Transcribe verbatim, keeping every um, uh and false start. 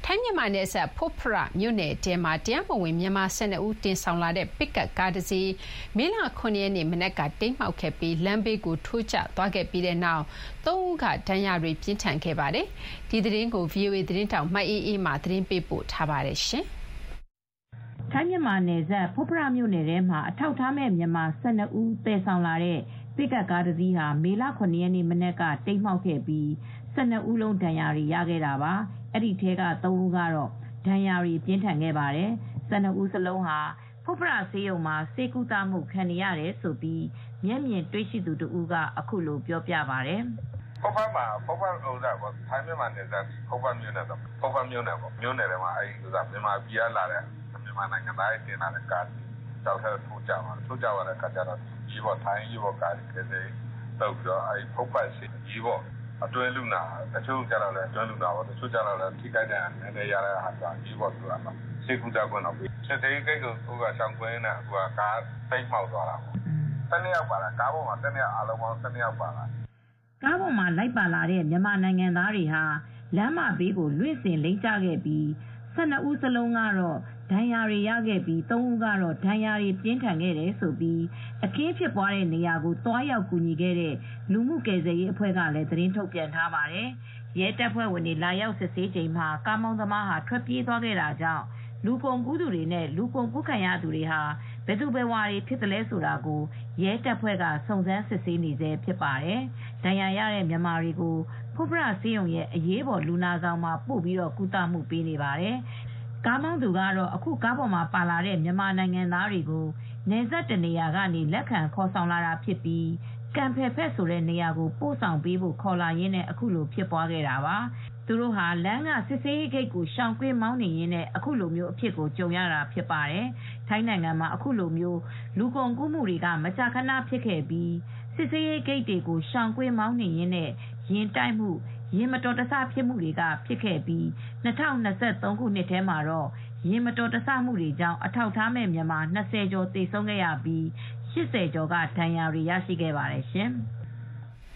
ထိုင်းမြန်မာနယ်စပ်ဖွတ်ဖရမြို့နယ်တဲမှာတရားမဝင်မြန်မာ၁၂ဦးတင်ဆောင်လာတဲ့ပစ်ကပ်ကားတစ်စီးမေလခုနှစ်ရက်နေ့မနက်ကတိမ်းမှောက်ခဲ့ပြီးလမ်းဘေးကိုထိုးကျသွားခဲ့ပြီးတဲ့နောက်သုံးဦးကဒဏ်ရာတွေပြင်းထန်ခဲ့ပါတယ်။ဒီသတင်းကို ဗွီအိုအေ သတင်းတောက်မအေးအေးမှသတင်းပေးပို့ထားပါတယ်ရှင်။ထိုင်းမြန်မာနယ်စပ်ဖွတ်ဖရမြို့နယ်ထဲမှာအထောက်အထားမဲ့မြန်မာ၁၂ဦးတည်ဆောင်လာတဲ့ပစ်ကပ်ကားတစ်စီးဟာမေလခုနှစ်ရက်နေ့မနက်ကတိမ်းမှောက်ခဲ့ပြီး၁၂ဦးလုံးဒဏ်ရာတွေရခဲ့တာပါ။အဲ့ဒီထဲကသုံးဦးကတော့ဒဏ်ရာတွေပြင်းထန်ခဲ့ပါတယ်။၁၂ဦးစလုံးဟာဖွတ်ဖရဆေးရုံမှာဆေးကုသမှုခံနေရတယ်လို့မျက်မြင်တွေ့ရှိသူတဦးကအခုလိုပြောပြပါတယ်။ဖွတ်ဖရမှာဖွတ်ဖရဥစားပေါ့ထိုင်းမြန်မာနယ်စပ်ဖွတ်ဖရမြို့နယ်တော့ဖွတ်ဖရမြို့နယ်ပေါ့မြို့နယ်ထဲမှာအဲ့ဒီဥစားမြန်မာပြည်ကလာတဲ့မြန်မာနိုင်ငံသားတွေတင်လာတဲ့ကားတောက်ထဲထိုးကြပါထိုးကြပါတဲ့အခါကျတော့ကြီးပေါ်ထိုင်းကြီးပေါ်ကားတွေခဲတုပ်ပြီးတော့အဲ့ဖွတ်ဖရဆေးကြီးပေါ်အတွင်းလူနာတချို့ကြတော့လည်းအတွင်းလူနာပေါ့တချို့ကြတော့လည်းထိခိုက်တဲ့အနေနဲ့ရတဲ့ဟာကကြီးပေါ်ဆိုတာပါစေကူတာကွန်းတော့စစ်သေးကိတ်ကိုဟိုကရှောင်းကွင်းနဲ့ဟိုကကားသိမ်းမှောက်သွားတာပေါ့တနေ့ရောက်ပါလားကားပေါ်မှာတနေ့အားလုံးပေါင်းတနေ့ရောက်ပါလားကားပေါ်မှာလိုက်ပါလာတဲ့မြန်မာနိုင်ငံသားတွေဟာလမ်းမဘေးကိုလွင့်စင်လိမ့်ကျခဲ့ပြီး၁၂ဦးစလုံးကတော့ဒဏ်ရာတွေရခဲ့ပြီးသုံးဦးကတော့ဒဏ်ရာတွေပြင်းထန်ခဲ့တယ်ဆိုပြီးအခင်းဖြစ်ပွားတဲ့နေရာကိုတွားရောက်ကူညီခဲ့တဲ့လူမှုကယ်ဆယ်ရေးအဖွဲ့ကလည်းသတင်းထုတ်ပြန်ထားပါတယ်။ရဲတပ်ဖွဲ့ဝင်တွေလာရောက်စစ်ဆေးချိန်မှာကားမောင်းသမားဟာထွက်ပြေးသွားခဲ့တာကြောင့်လူကုန်ကူးသူတွေနဲ့လူကုန်ကူးခံရသူတွေဟာဘယ်သူဘယ်ဝါတွေဖြစ်တယ်လဲဆိုတာကိုရဲတပ်ဖွဲ့ကစုံစမ်းစစ်ဆေးနေဆဲဖြစ်ပါတယ်။ဒဏ်ရာရတဲ့မြန်မာတွေကိုဖွတ်ဖရဆေးရုံရဲ့အရေးပေါ်လူနာဆောင်မှာပို့ပြီးကုသမှုပေးနေပါတယ်။ကားမောင်းသူကတော့အခုကားပေါ်မှာပါလာတဲ့မြန်မာနိုင်ငံသားတွေကိုနယ်စပ်တနေရာကနေလက်ခံခေါ်ဆောင်လာတာဖြစ်ပြီးကံဖယ်ဖက်ဆိုတဲ့နေရာကိုပို့ဆောင်ပေးဖို့ခေါ်လာရင်းနဲ့အခုလိုဖြစ်ပွားခဲ့တာပါ။သူတို့ဟာလမ်းကစစ်ဆေးရေးဂိတ်ကိုရှောင်ကွင်းမောင်းနေရင်းနဲ့အခုလိုမျိုးအဖြစ်ကိုကြုံရတာဖြစ်ပါတယ်။ထိုင်းနိုင်ငံမှာအခုလိုမျိုးလူကုန်ကူးမှုတွေကမကြာခဏဖြစ်ခဲ့ပြီးစစ်ဆေးရေးဂိတ်တွေကိုရှောင်ကွင်းမောင်းနေရင်းနဲ့ရင်တိုက်မှုရင်မတော်တဆဖြစ်မှုတွေကဖြစ်ခဲ့ပြီး၂၀၂၃ခုနှစ်ထဲမှာတော့ရင်မတော်တဆမှုတွေကြောင့်အထောက်အထားမဲ့မြန်မာ၂၀ကျော်သေဆုံးခဲ့ရပြီး၈၀ကျော်ကဒဏ်ရာတွေရရှိခဲ့ပါတယ်ရှင်။